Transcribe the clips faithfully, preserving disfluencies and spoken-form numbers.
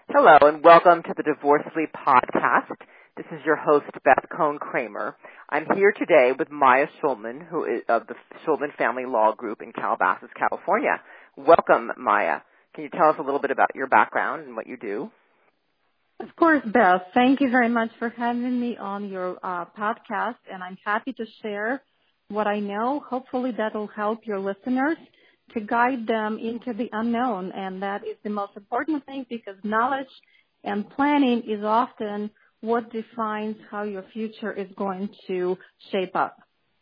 Hello, and welcome to the Divorcely podcast. This is your host, Beth Cohn-Kramer. I'm here today with Maya Schulman, who is of the Schulman Family Law Group in Calabasas, California. Welcome, Maya. Can you tell us a little bit about your background and what you do? Of course, Beth. Thank you very much for having me on your uh, podcast, and I'm happy to share what I know. Hopefully that will help your listeners to guide them into the unknown, and that is the most important thing because knowledge and planning is often what defines how your future is going to shape up.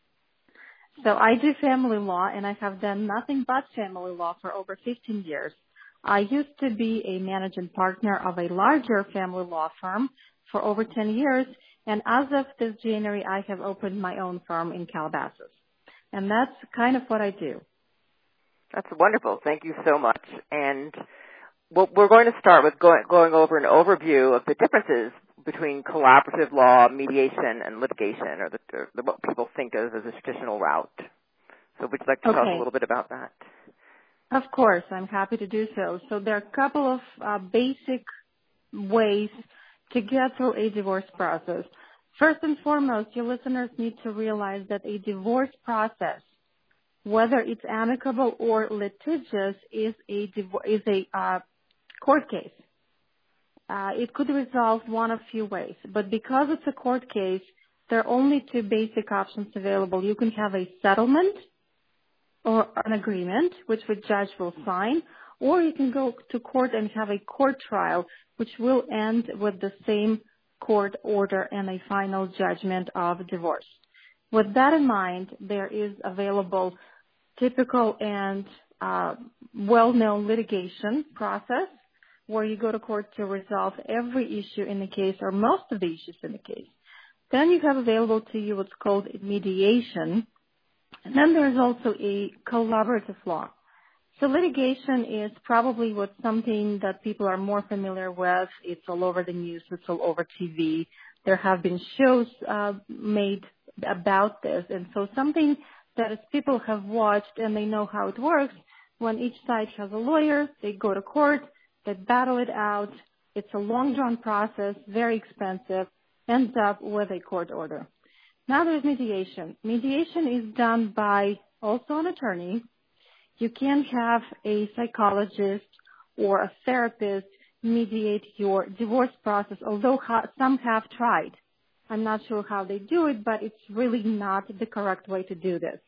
So I do family law, and I have done nothing but family law for over fifteen years. I used to be a managing partner of a larger family law firm for over ten years, and as of this January, I have opened my own firm in Calabasas. And that's kind of what I do. That's wonderful. Thank you so much. And well, we're going to start with going, going over an overview of the differences between collaborative law, mediation, and litigation, or, the, or the, what people think of as a traditional route. So would you like to tell us a Okay. little bit about that? Of course, I'm happy to do so. So there are a couple of uh, basic ways to get through a divorce process. First and foremost, your listeners need to realize that a divorce process, whether it's amicable or litigious, is a divo- is a uh, court case. Uh, it could resolve one of few ways, but because it's a court case, there are only two basic options available. You can have a settlement or an agreement, which the judge will sign, or you can go to court and have a court trial, which will end with the same court order and a final judgment of divorce. With that in mind, there is available typical and uh, well-known litigation process where you go to court to resolve every issue in the case or most of the issues in the case. Then you have available to you what's called mediation. And then there's also a collaborative law. So litigation is probably what something that people are more familiar with. It's all over the news. It's all over T V. There have been shows uh, made about this. And so something that is people have watched and they know how it works. When each side has a lawyer, they go to court, they battle it out. It's a long-drawn process, very expensive, ends up with a court order. Now there's mediation. Mediation is done by also an attorney. You can have a psychologist or a therapist mediate your divorce process, although ha- some have tried. I'm not sure how they do it, but it's really not the correct way to do this.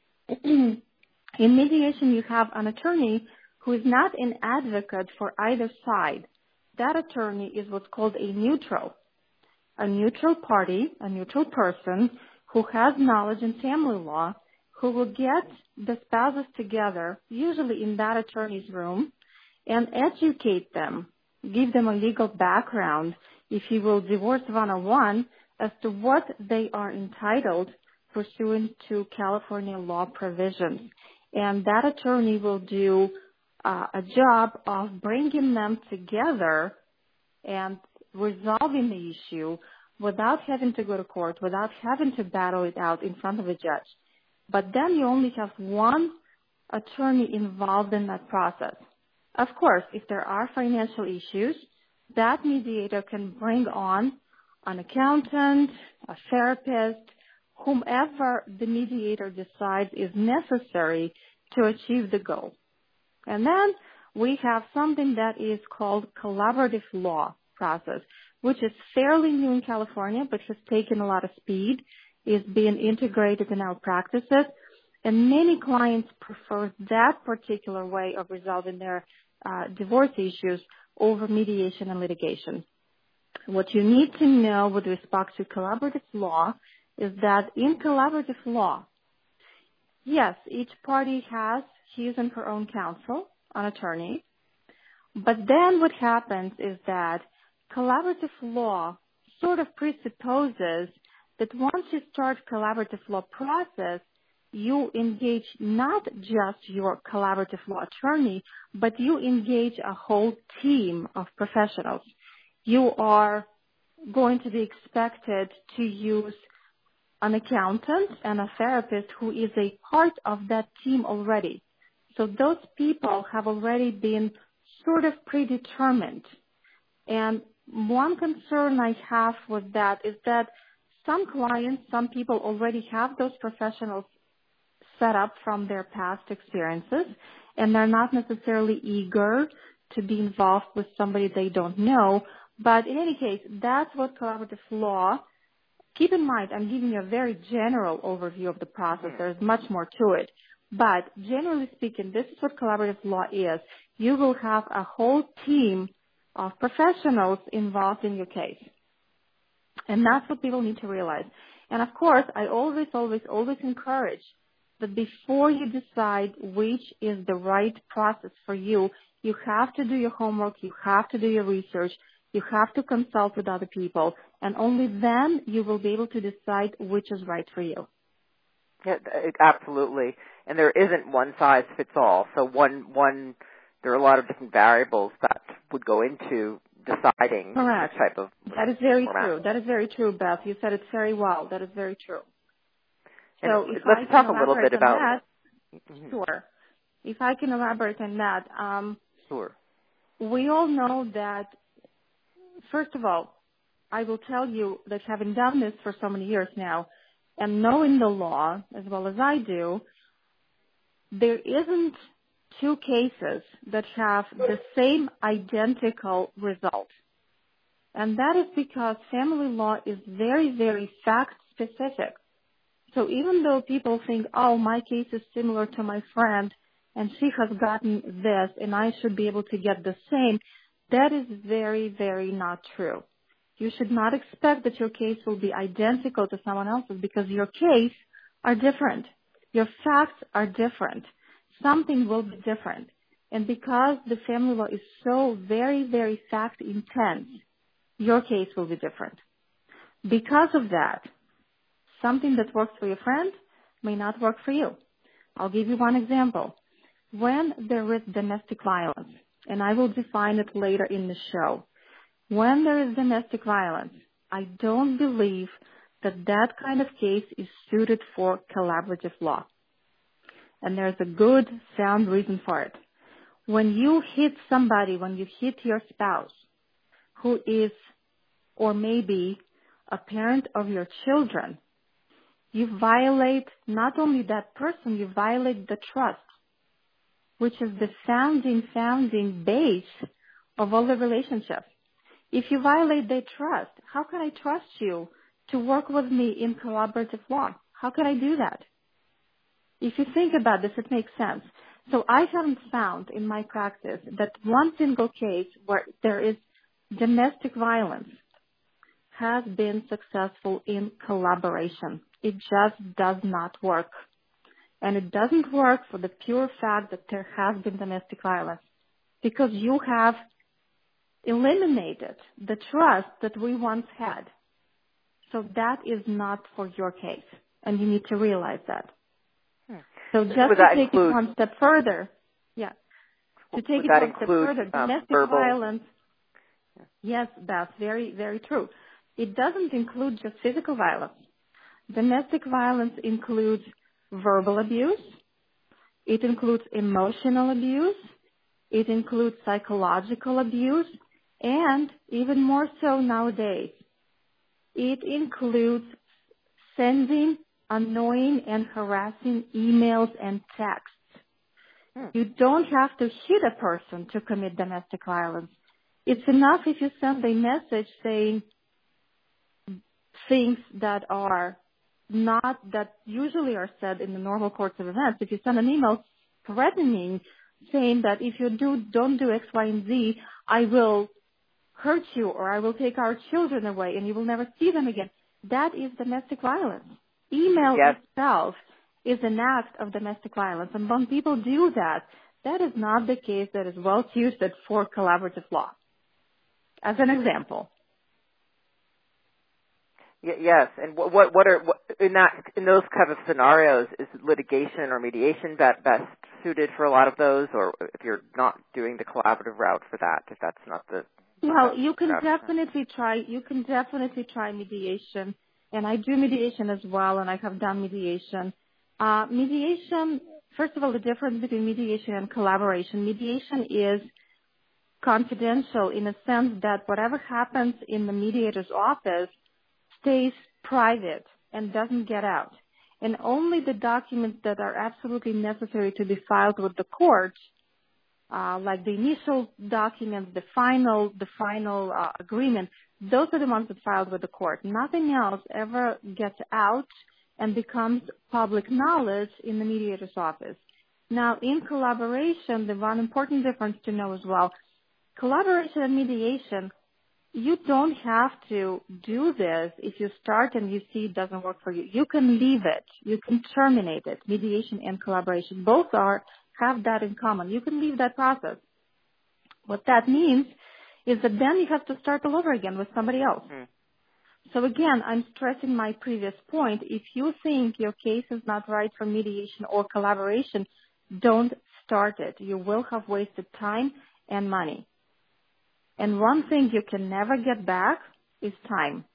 In mediation, you have an attorney who is not an advocate for either side. That attorney is what's called a neutral. A neutral party, a neutral person who has knowledge in family law, who will get the spouses together, usually in that attorney's room, and educate them, give them a legal background, if you will, divorce one oh one, as to what they are entitled pursuant to California law provisions. And that attorney will do uh, a job of bringing them together and resolving the issue without having to go to court, without having to battle it out in front of a judge. But then you only have one attorney involved in that process. Of course, if there are financial issues, that mediator can bring on an accountant, a therapist, whomever the mediator decides is necessary to achieve the goal. And then we have something that is called collaborative law process, which is fairly new in California, but has taken a lot of speed, is being integrated in our practices, and many clients prefer that particular way of resolving their uh, divorce issues over mediation and litigation. What you need to know with respect to collaborative law is that in collaborative law, yes, each party has his and her own counsel, an attorney, but then what happens is that collaborative law sort of presupposes that once you start collaborative law process, you engage not just your collaborative law attorney, but you engage a whole team of professionals. You are going to be expected to use an accountant and a therapist who is a part of that team already. So those people have already been sort of predetermined And one concern I have with that is that some clients, some people already have those professionals set up from their past experiences, and they're not necessarily eager to be involved with somebody they don't know. But in any case, that's what collaborative law, keep in mind, I'm giving you a very general overview of the process. There's much more to it. But generally speaking, this is what collaborative law is. You will have a whole team of professionals involved in your case. And that's what people need to realize. And of course, I always, always, always encourage that before you decide which is the right process for you, you have to do your homework, you have to do your research, you have to consult with other people, and only then you will be able to decide which is right for you. Yeah, absolutely. And there isn't one size fits all. So one, one, there are a lot of different variables that would go into deciding Correct. which type of That is very format. true. That is very true, Beth. You said it very well. That is very true. And so if let's I talk can a little bit elaborate about on that, mm-hmm. sure. If I can elaborate on that, um, Sure. we all know that, first of all, I will tell you that having done this for so many years now and knowing the law as well as I do, there isn't two cases that have the same identical result. And that is because family law is very, very fact specific. So even though people think, oh, my case is similar to my friend and she has gotten this and I should be able to get the same, that is very, very not true. You should not expect that your case will be identical to someone else's because your case are different. Your facts are different. Something will be different. And because the family law is so very, very fact intense, your case will be different. Because of that, something that works for your friend may not work for you. I'll give you one example. When there is domestic violence, and I will define it later in the show, when there is domestic violence, I don't believe that that kind of case is suited for collaborative law. And there's a good, sound reason for it. When you hit somebody, when you hit your spouse, who is, or maybe, a parent of your children, you violate not only that person, you violate the trust, which is the founding, founding base of all the relationships. If you violate their trust, how can I trust you to work with me in collaborative law? How can I do that? If you think about this, it makes sense. So I haven't found in my practice that one single case where there is domestic violence has been successful in collaboration. It just does not work. And it doesn't work for the pure fact that there has been domestic violence because you have eliminated the trust that we once had. So that is not for your case. And you need to realize that. Hmm. So just Would to take include, it one step further, yeah, to take it one step further, um, domestic verbal? violence, yes, that's very, very true. It doesn't include just physical violence. Domestic violence includes verbal abuse. It includes emotional abuse. It includes psychological abuse. And even more so nowadays, it includes sending annoying and harassing emails and texts. Hmm. You don't have to hit a person to commit domestic violence. It's enough if you send a message saying things that are not, that usually are said in the normal course of events. If you send an email threatening, saying that if you do, don't do X, Y, and Z, I will hurt you or I will take our children away and you will never see them again. That is domestic violence. Email yes. itself is an act of domestic violence. And when people do that, that is not the case that is well suited for collaborative law. As an example. Y- yes. And what, what, what are, what, in that, in those kind of scenarios, is litigation or mediation best, best suited for a lot of those, or if you're not doing the collaborative route for that, if that's not the Well, you can definitely try, you can definitely try mediation. And I do mediation as well, and I have done mediation. Uh, mediation, first of all, the difference between mediation and collaboration. Mediation is confidential in a sense that whatever happens in the mediator's office stays private and doesn't get out. And only the documents that are absolutely necessary to be filed with the court, uh, like the initial documents, the final, the final uh, agreement, those are the ones that filed with the court. Nothing else ever gets out and becomes public knowledge in the mediator's office. Now, in collaboration, the one important difference to know as well, collaboration and mediation, you don't have to do this if you start and you see it doesn't work for you. You can leave it. You can terminate it. Mediation and collaboration both are have that in common. You can leave that process. What that means is that then you have to start all over again with somebody else. Mm. So again, I'm stressing my previous point. If you think your case is not right for mediation or collaboration, don't start it. You will have wasted time and money. And one thing you can never get back is time.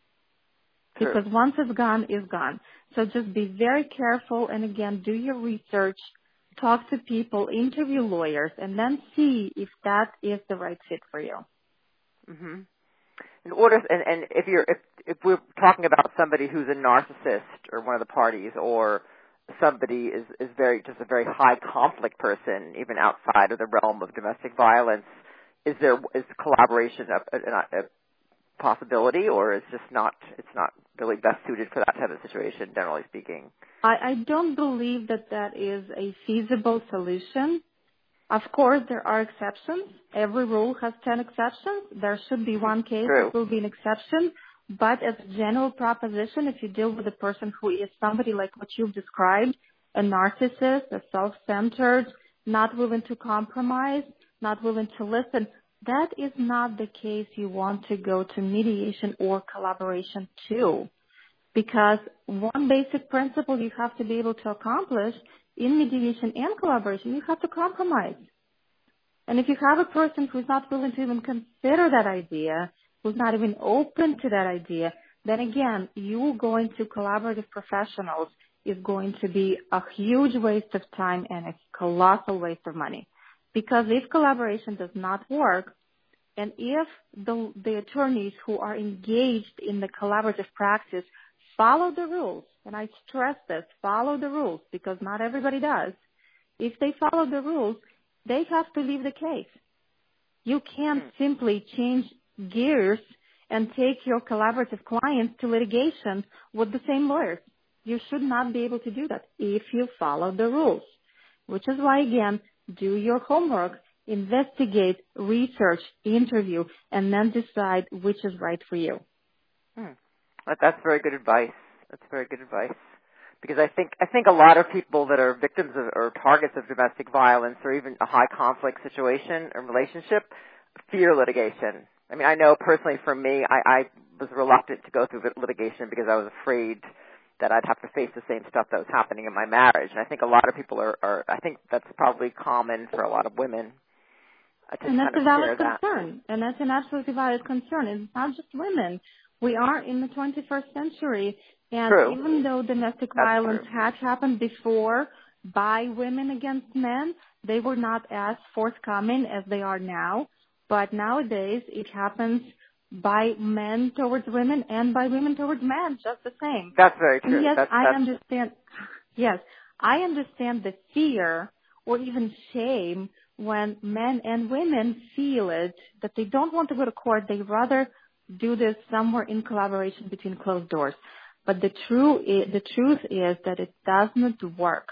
True. Because once it's gone, it's gone. So just be very careful and again, do your research, talk to people, interview lawyers, and then see if that is the right fit for you. Mm-hmm. In order, and, and if you're, if, if we're talking about somebody who's a narcissist or one of the parties, or somebody is, is very, just a very high conflict person, even outside of the realm of domestic violence, is there, is collaboration a, a, a possibility, or is just not, it's not really best suited for that type of situation, generally speaking? I, I don't believe that that is a feasible solution. Of course, there are exceptions. Every rule has ten exceptions. There should be one case True. that will be an exception. But as a general proposition, if you deal with a person who is somebody like what you've described, a narcissist, a self-centered, not willing to compromise, not willing to listen, that is not the case you want to go to mediation or collaboration to. Because one basic principle you have to be able to accomplish in mediation and collaboration, you have to compromise. And if you have a person who's not willing to even consider that idea, who's not even open to that idea, then again, you going to collaborative professionals is going to be a huge waste of time and a colossal waste of money. Because if collaboration does not work, and if the, the attorneys who are engaged in the collaborative practice follow the rules, and I stress this, follow the rules, because not everybody does. If they follow the rules, they have to leave the case. You can't simply change gears and take your collaborative clients to litigation with the same lawyers. You should not be able to do that if you follow the rules, which is why, again, do your homework, investigate, research, interview, and then decide which is right for you. Hmm. That's very good advice. That's very good advice. Because I think I think a lot of people that are victims of or targets of domestic violence or even a high conflict situation or relationship fear litigation. I mean, I know personally for me, I, I was reluctant to go through litigation because I was afraid that I'd have to face the same stuff that was happening in my marriage. And I think a lot of people are, are I think that's probably common for a lot of women. And that's a valid concern. And that's an absolutely valid concern. It's not just women. We are in the twenty-first century. And True. even though domestic that's violence true. had happened before by women against men, they were not as forthcoming as they are now. But nowadays, it happens by men towards women and by women towards men, just the same. That's very true. And yes, that's, I that's... understand. Yes, I understand the fear or even shame when men and women feel it, that they don't want to go to court. They rather do this somewhere in collaboration between closed doors. But the true, is, the truth is that it doesn't work.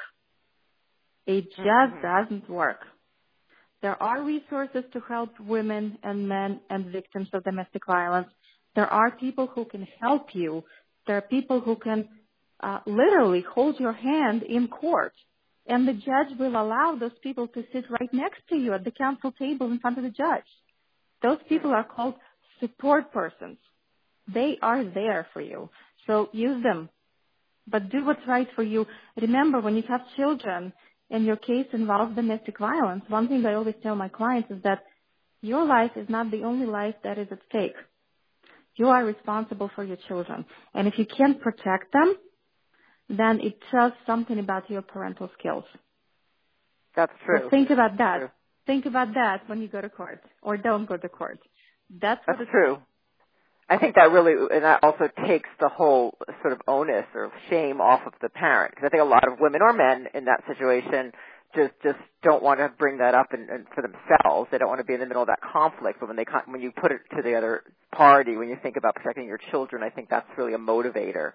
It just mm-hmm. doesn't work. There are resources to help women and men and victims of domestic violence. There are people who can help you. There are people who can uh, literally hold your hand in court. And the judge will allow those people to sit right next to you at the counsel table in front of the judge. Those people are called support persons. They are there for you. So use them. But do what's right for you. Remember, when you have children and your case involves domestic violence, one thing I always tell my clients is that your life is not the only life that is at stake. You are responsible for your children. And if you can't protect them, then it tells something about your parental skills. That's true. So think about that. True. think about that when you go to court or don't go to court. That's, That's what true. I think that really, and that also takes the whole sort of onus or shame off of the parent. Because I think a lot of women or men in that situation just just don't want to bring that up and, and for themselves. They don't want to be in the middle of that conflict. But when they when you put it to the other party, when you think about protecting your children, I think that's really a motivator.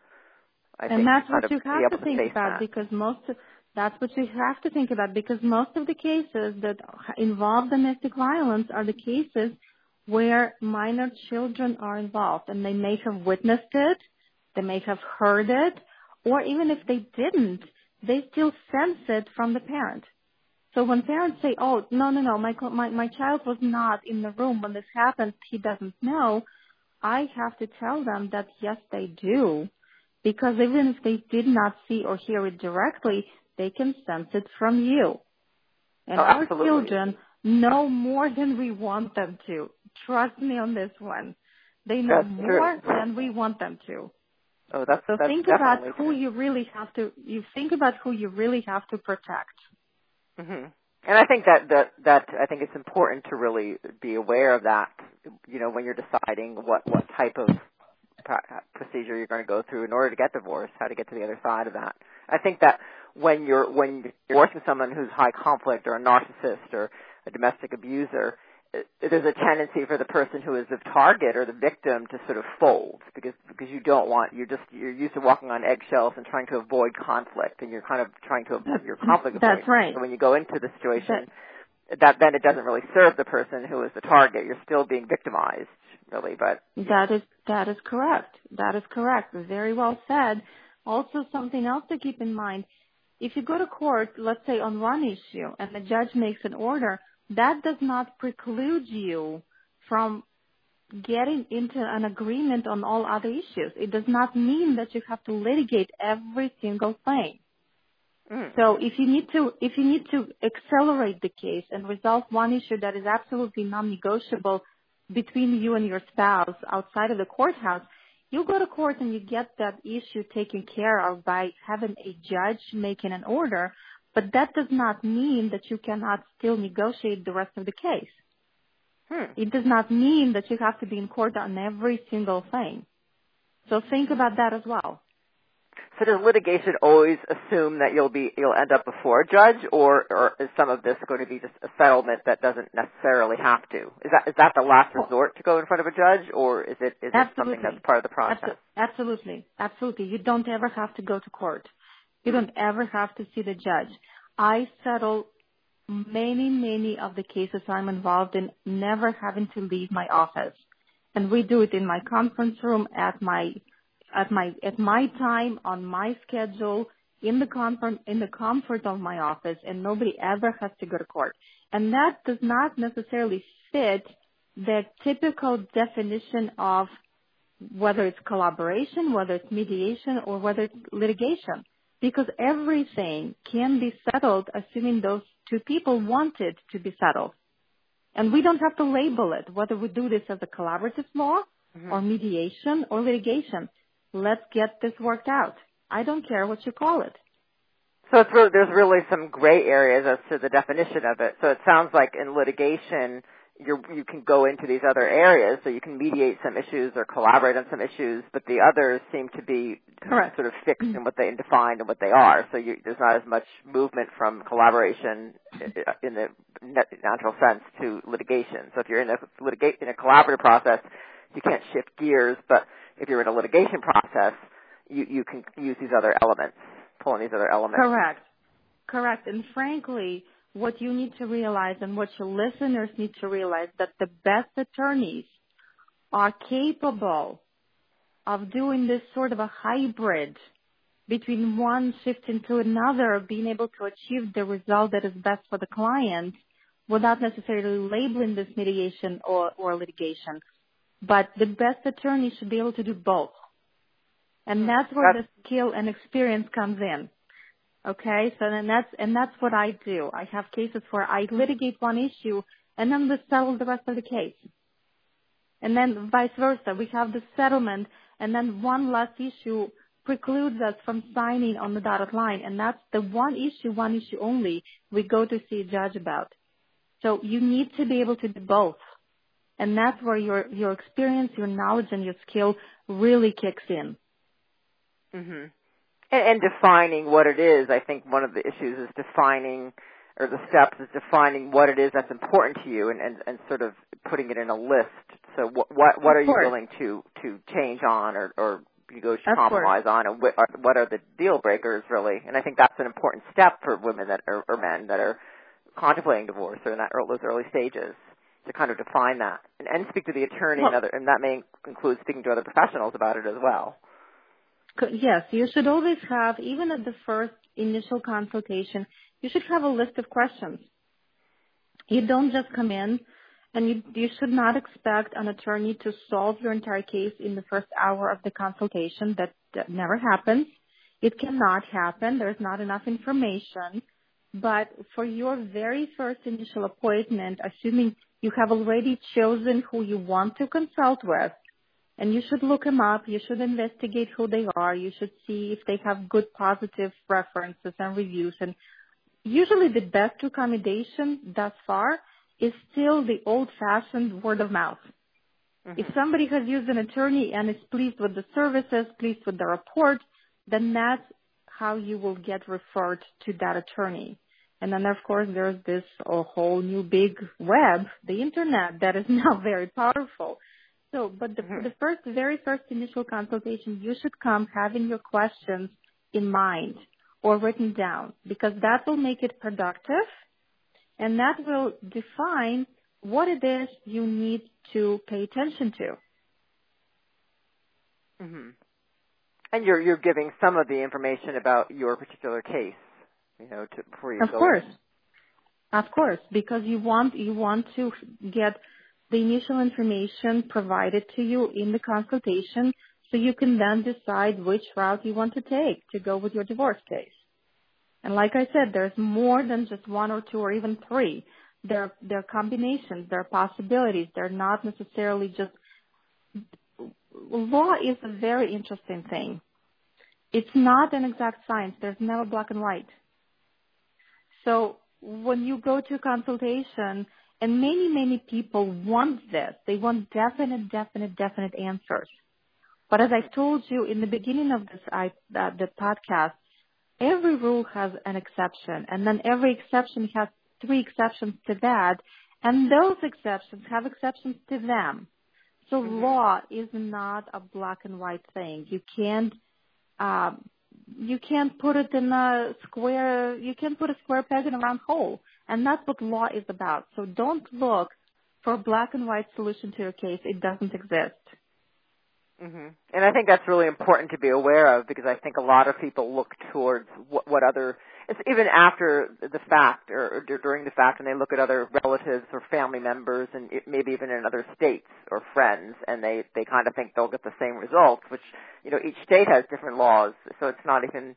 I and think that's kind what of you be have able to think face about that. because most of, that's what you have to think about because most of the cases that involve domestic violence are the cases where minor children are involved and they may have witnessed it, they may have heard it, or even if they didn't, they still sense it from the parent. So when parents say, oh, no, no, no, my, my, my child was not in the room when this happened, he doesn't know, I have to tell them that yes, they do. Because even if they did not see or hear it directly, they can sense it from you. And Oh, our absolutely. children know more than we want them to. Trust me on this one. They know That's more true. than we want them to. Oh, that's So that's think about definitely who true. you really have to. You think about who you really have to protect. Mm-hmm. And I think that, that that I think it's important to really be aware of that. You know, when you're deciding what what type of procedure you're going to go through in order to get divorced, how to get to the other side of that. I think that when you're when you're divorcing someone who's high conflict or a narcissist or a domestic abuser, there's a tendency for the person who is the target or the victim to sort of fold because because you don't want you're just you're used to walking on eggshells and trying to avoid conflict and you're kind of trying to avoid your conflict avoidance. That's right. So when you go into the situation, that, that then it doesn't really serve the person who is the target. You're still being victimized, really. But that is that is correct. That is correct. Very well said. Also, something else to keep in mind: if you go to court, let's say on one issue, and the judge makes an order, that does not preclude you from getting into an agreement on all other issues. It does not mean that you have to litigate every single thing. mm. So if you need to, if you need to accelerate the case and resolve one issue that is absolutely non-negotiable between you and your spouse outside of the courthouse, you go to court and you get that issue taken care of by having a judge making an order. But that does not mean that you cannot still negotiate the rest of the case. Hmm. It does not mean that you have to be in court on every single thing. So think about that as well. So does litigation always assume that you'll be you'll end up before a judge, or, or is some of this going to be just a settlement that doesn't necessarily have to? Is that is that the last resort to go in front of a judge, or is it is it something that's part of the process? Absolutely, absolutely. You don't ever have to go to court. You don't ever have to see the judge. I settle many, many of the cases I'm involved in never having to leave my office. And we do it in my conference room at my at my at my time, on my schedule, in the comfort in the comfort of my office, and nobody ever has to go to court. And that does not necessarily fit the typical definition of whether it's collaboration, whether it's mediation, or whether it's litigation. Because everything can be settled assuming those two people want it to be settled. And we don't have to label it, whether we do this as a collaborative law mm-hmm. or mediation or litigation. Let's get this worked out. I don't care what you call it. So it's really, there's really some gray areas as to the definition of it. So it sounds like in litigation, you're, you can go into these other areas, so you can mediate some issues or collaborate on some issues, but the others seem to be Correct. sort of fixed in what they and defined and what they are. So you, there's not as much movement from collaboration in the natural sense to litigation. So if you're in a litigate in a collaborative process, you can't shift gears, but if you're in a litigation process, you, you can use these other elements, pull in these other elements. Correct. Correct. And frankly, what you need to realize and what your listeners need to realize that the best attorneys are capable of doing this sort of a hybrid between one shifting to another, being able to achieve the result that is best for the client without necessarily labeling this mediation or, or litigation. But the best attorney should be able to do both. And that's where that's, the skill and experience comes in. Okay, so then that's, and that's what I do. I have cases where I litigate one issue and then we settle the rest of the case. And then vice versa. We have the settlement and then one last issue precludes us from signing on the dotted line. And that's the one issue, one issue only we go to see a judge about. So you need to be able to do both. And that's where your, your experience, your knowledge, and your skill really kicks in. Mm-hmm. And, and defining what it is. I think one of the issues is defining, or the steps is defining what it is that's important to you, and, and, and sort of putting it in a list. So what what, what are you willing to, to change on, or, or negotiate, compromise on, and what are, what are the deal breakers really? And I think that's an important step for women that are, or men that are contemplating divorce or in that early, those early stages, to kind of define that and, and speak to the attorney, well, and, other, and that may include speaking to other professionals about it as well. Yes, you should always have, even at the first initial consultation, you should have a list of questions. You don't just come in, and you, you should not expect an attorney to solve your entire case in the first hour of the consultation. That, that never happens. It cannot happen. There's not enough information. But for your very first initial appointment, assuming you have already chosen who you want to consult with, and you should look them up, you should investigate who they are, you should see if they have good positive references and reviews. And usually the best recommendation thus far is still the old-fashioned word of mouth. Mm-hmm. If somebody has used an attorney and is pleased with the services, pleased with the report, then that's how you will get referred to that attorney. And then, of course, there's this a whole new big web, the Internet, that is now very powerful. So, but the, mm-hmm. the first, very first initial consultation, you should come having your questions in mind or written down, because that will make it productive, and that will define what it is you need to pay attention to. Mm-hmm. And you're you're giving some of the information about your particular case, you know, to, before you of go course, in. Of course, because you want you want to get the initial information provided to you in the consultation, so you can then decide which route you want to take to go with your divorce case. And like I said, there's more than just one or two or even three. There, there are combinations, there are possibilities. They're not necessarily just... Law is a very interesting thing. It's not an exact science. There's never black and white. So when you go to consultation, and many, many people want this, they want definite, definite, definite answers. But as I told you in the beginning of this I, uh, the podcast, every rule has an exception, and then every exception has three exceptions to that, and those exceptions have exceptions to them. So mm-hmm. law is not a black and white thing. You can't, uh, you can't put it in a square. You can't put a square peg in a round hole, and that's what law is about. So don't look for a black and white solution to your case. It doesn't exist. Mm-hmm. And I think that's really important to be aware of, because I think a lot of people look towards what, what other, it's even after the fact or, or during the fact, and they look at other relatives or family members, and it, maybe even in other states or friends, and they, they kind of think they'll get the same results, which, you know, each state has different laws, so it's not even,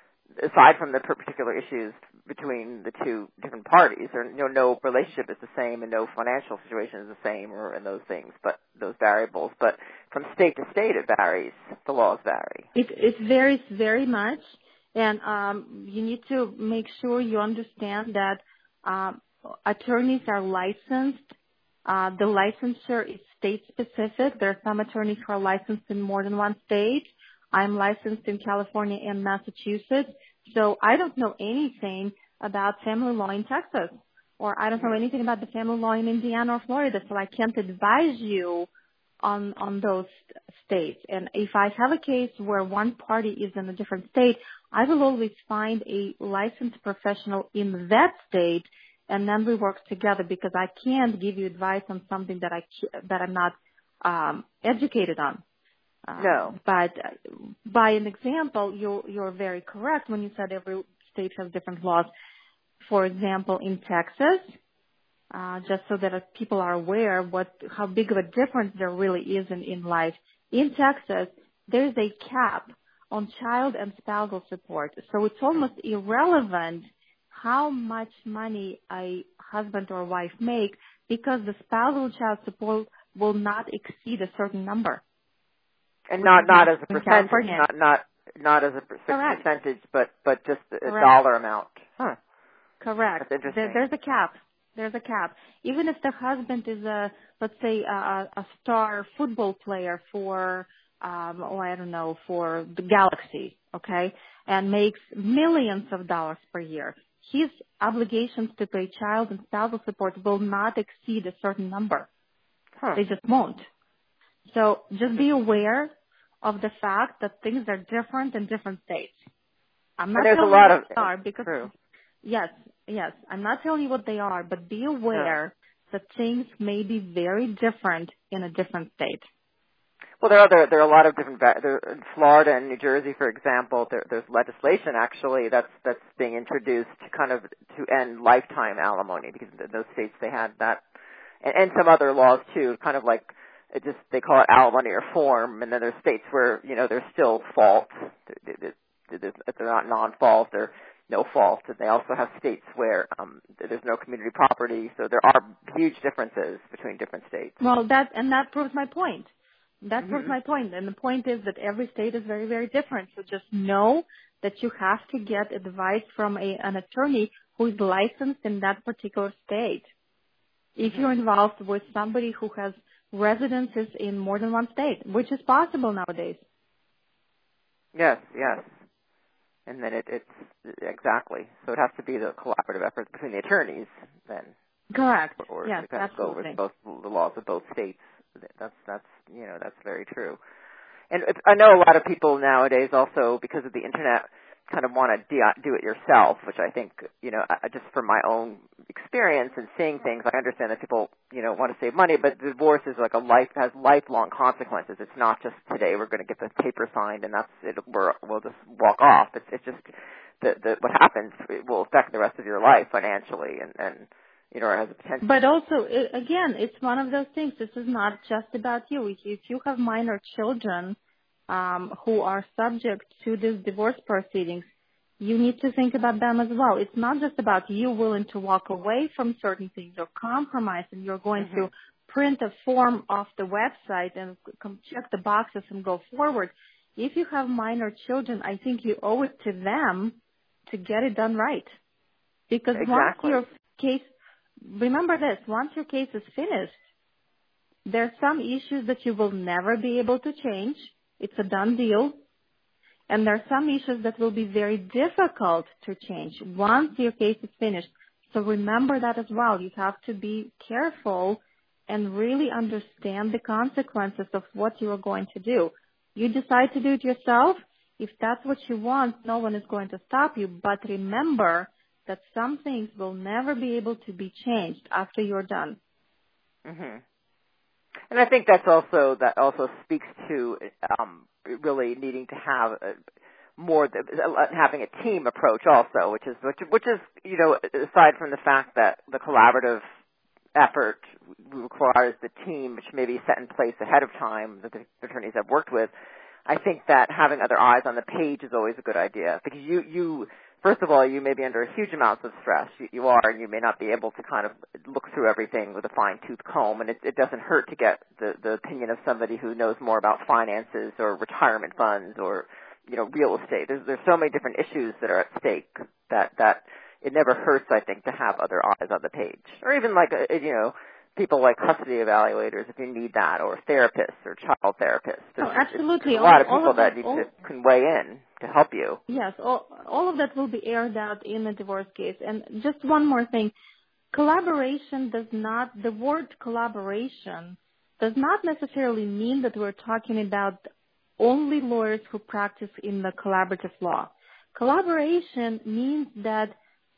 aside from the particular issues between the two different parties, or, you know, no relationship is the same and no financial situation is the same, or in those things, but those variables. But from state to state, it varies. The laws vary. It, it varies very much, and um, you need to make sure you understand that um, attorneys are licensed. Uh, the licensure is state-specific. There are some attorneys who are licensed in more than one state. I'm licensed in California and Massachusetts, so I don't know anything about family law in Texas, or I don't know anything about the family law in Indiana or Florida, so I can't advise you on on those states. And if I have a case where one party is in a different state, I will always find a licensed professional in that state, and then we work together, because I can't give you advice on something that I that I'm not um, educated on. Um, no. But by an example, you're, you're very correct when you said every state has different laws. For example, in Texas, uh, just so that people are aware what how big of a difference there really is in, in life. In Texas, there's a cap on child and spousal support. So it's almost irrelevant how much money a husband or wife make, because the spousal child support will not exceed a certain number. And not not as a percentage, not not not as a percentage, but but just a Correct. dollar amount. Huh. Correct. That's interesting. There, there's a cap. There's a cap. Even if the husband is a, let's say, a, a star football player for, um, oh, I don't know, for the Galaxy, okay, and makes millions of dollars per year, his obligations to pay child and spousal support will not exceed a certain number. Huh. They just won't. So just be aware of the fact that things are different in different states. I'm not telling you what of, they are because true. yes, yes, I'm not telling you what they are, but be aware yeah. that things may be very different in a different state. Well, there are there, there are a lot of different there, in Florida and New Jersey, for example. There, there's legislation actually that's that's being introduced to kind of to end lifetime alimony because in those states they had that, and, and some other laws too, kind of like. It just they call it alimony reform, and then there's states where you know there's still fault. If they're not non-fault, they're no fault. And they also have states where um, there's no community property. So there are huge differences between different states. Well, that and that proves my point. That mm-hmm. proves my point. And the point is that every state is very, very different. So just know that you have to get advice from a, an attorney who is licensed in that particular state. If mm-hmm. you're involved with somebody who has residences in more than one state, which is possible nowadays. Yes, yes. And then it, it's exactly. So it has to be the collaborative effort between the attorneys then. Correct. Or, or yes, kind of absolutely. go with both the laws of both states. That's, that's, you know, that's very true. And it's, I know a lot of people nowadays also, because of the internet, kind of want to do it yourself, which I think, you know, just from my own experience and seeing things, I understand that people, you know, want to save money, but divorce is like a life, has lifelong consequences. It's not just today we're going to get the paper signed and that's it, we're, we'll just walk off. It's, it's just the, the, what happens it will affect the rest of your life financially and, and you know, it has a potential. But also, it, again, it's one of those things. This is not just about you. If, if you have minor children, Um, who are subject to these divorce proceedings, you need to think about them as well. It's not just about you willing to walk away from certain things or compromise and you're going mm-hmm. to print a form off the website and check the boxes and go forward. If you have minor children, I think you owe it to them to get it done right. Because exactly. once your case, remember this, once your case is finished, there are some issues that you will never be able to change. It's a done deal. And there are some issues that will be very difficult to change once your case is finished. So remember that as well. You have to be careful and really understand the consequences of what you are going to do. You decide to do it yourself. If that's what you want, no one is going to stop you. But remember that some things will never be able to be changed after you're done. Mm-hmm. And I think that's also, that also speaks to um, really needing to have a, more, having a team approach also, which is, which, which is, you know, aside from the fact that the collaborative effort requires the team, which may be set in place ahead of time that the attorneys have worked with, I think that having other eyes on the page is always a good idea because you, you, first of all, you may be under huge amounts of stress. You, you are, and you may not be able to kind of look through everything with a fine-tooth comb, and it, it doesn't hurt to get the, the opinion of somebody who knows more about finances or retirement funds or, you know, real estate. There's, there's so many different issues that are at stake that, that it never hurts, I think, to have other eyes on the page. Or even like, a, you know, people like custody evaluators if you need that, or therapists or child therapists. There's, oh, absolutely. There's a lot all, of people of that, that need all, to, can weigh in to help you. Yes, all, all of that will be aired out in a divorce case. And just one more thing. Collaboration does not, the word collaboration does not necessarily mean that we're talking about only lawyers who practice in the collaborative law. Collaboration means that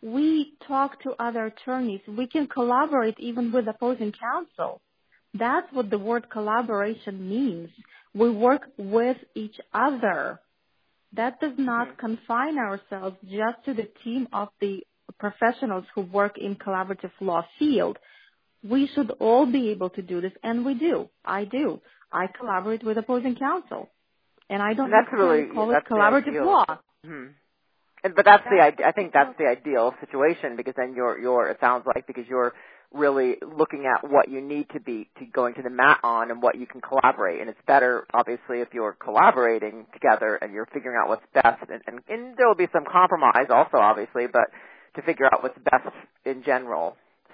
we talk to other attorneys. We can collaborate even with opposing counsel. That's what the word collaboration means. We work with each other. That does not mm-hmm. confine ourselves just to the team of the professionals who work in collaborative law field. We should all be able to do this, and we do. I do. I collaborate with opposing counsel, and I don't and that's necessarily really, call yeah, it collaborative law. Mm-hmm. And, but that's, that's the I think that's the ideal situation because then you're you're it sounds like because you're really looking at what you need to be to going to the mat on and what you can collaborate. And it's better, obviously, if you're collaborating together and you're figuring out what's best. And, and, and there will be some compromise also, obviously, but to figure out what's best in general.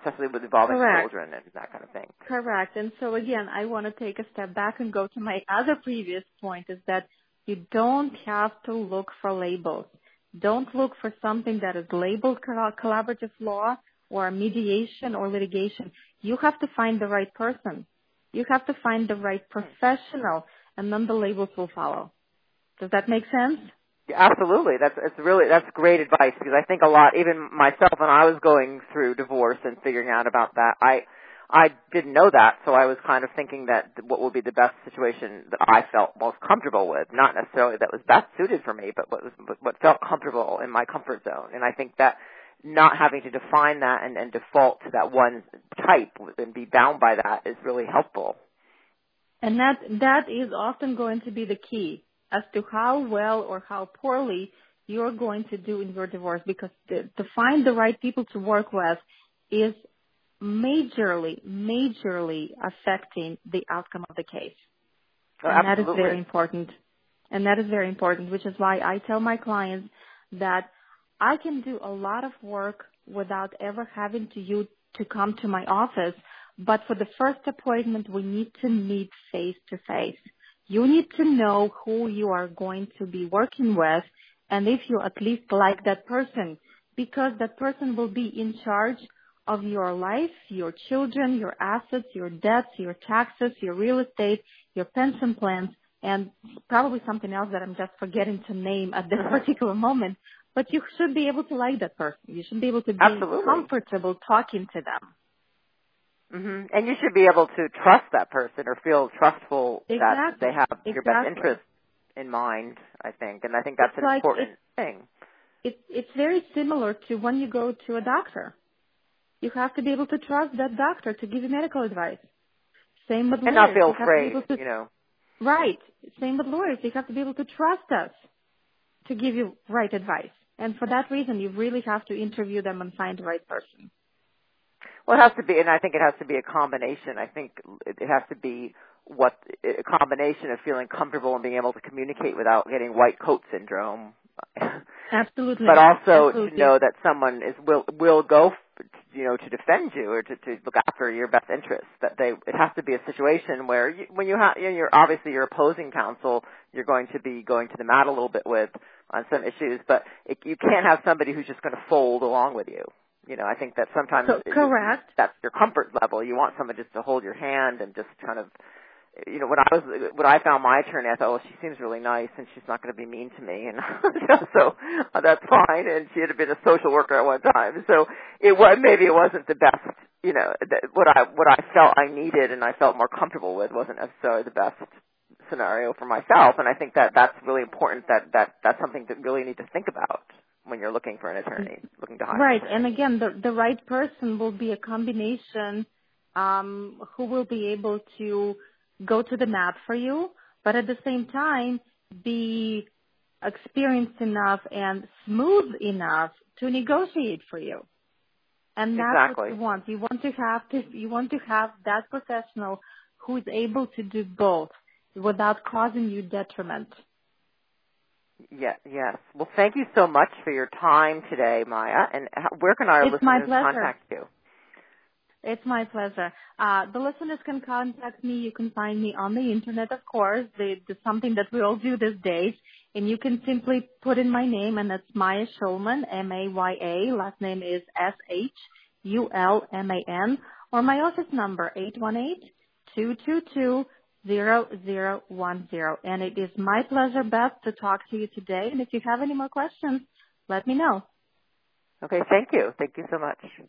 especially with involving Correct. children and that kind of thing. Correct. And so again, I want to take a step back and go to my other previous point is that you don't have to look for labels. Don't look for something that is labeled collaborative law or mediation or litigation. You have to find the right person. You have to find the right professional, and then the labels will follow. Does that make sense? Yeah, absolutely. That's it's really that's great advice, because I think a lot, even myself, when I was going through divorce and figuring out about that, I I didn't know that, so I was kind of thinking that what would be the best situation that I felt most comfortable with, not necessarily that was best suited for me, but what was what felt comfortable in my comfort zone. And I think that not having to define that and, and default to that one type and be bound by that is really helpful. And that that is often going to be the key as to how well or how poorly you're going to do in your divorce, because to, to find the right people to work with is majorly, majorly affecting the outcome of the case. Oh, and absolutely. that is very important. And that is very important, which is why I tell my clients that I can do a lot of work without ever having to you to come to my office. But for the first appointment, we need to meet face to face. You need to know who you are going to be working with, and if you at least like that person, because that person will be in charge of your life, your children, your assets, your debts, your taxes, your real estate, your pension plans, and probably something else that I'm just forgetting to name at this particular moment. But you should be able to like that person. You should be able to be Absolutely. comfortable talking to them. Mm-hmm. And you should be able to trust that person or feel trustful Exactly. that they have your exactly. best interest in mind, I think. And I think that's it's an like important it's, thing. It's, it's very similar to when you go to a doctor. You have to be able to trust that doctor to give you medical advice. Same with and lawyers. not feel you have afraid, to be able to, you know. Right. Same with lawyers. You have to be able to trust us to give you right advice. And for that reason, you really have to interview them and find the right person. Well, it has to be, and I think it has to be a combination. I think it has to be what a combination of feeling comfortable and being able to communicate without getting white coat syndrome. Absolutely. But also Absolutely. to know that someone is will will go, you know, to defend you or to, to look after your best interests. That they it has to be a situation where you, when you have you know, you're obviously your opposing counsel, you're going to be going to the mat a little bit with on some issues, but it, you can't have somebody who's just going to fold along with you. You know, I think that sometimes so, correct. You, that's your comfort level. You want someone just to hold your hand and just kind of, you know, when I was when I found my attorney, I thought, well, she seems really nice and she's not going to be mean to me, and so uh, that's fine. And she had been a social worker at one time, so it was maybe it wasn't the best. You know, that what I what I felt I needed and I felt more comfortable with wasn't necessarily the best scenario for myself. And I think that that's really important. That that that's something that really need to think about when you're looking for an attorney, looking to hire. Right, an attorney. and again, the the right person will be a combination um, who will be able to go to the mat for you, but at the same time be experienced enough and smooth enough to negotiate for you. And that's Exactly. what you want. You want to have to, you want to have that professional who is able to do both without causing you detriment. Yeah, yes. Well, thank you so much for your time today, Maya. And how, where can our It's my listeners pleasure. contact you? It's my pleasure. Uh, the listeners can contact me. You can find me on the internet, of course. They, it's something that we all do these days. And you can simply put in my name, and that's Maya Shulman, M A Y A. Last name is S H U L M A N. Or my office number, eight one eight, two two two, zero zero one zero. And it is my pleasure, Beth, to talk to you today. And if you have any more questions, let me know. Okay, thank you. Thank you so much.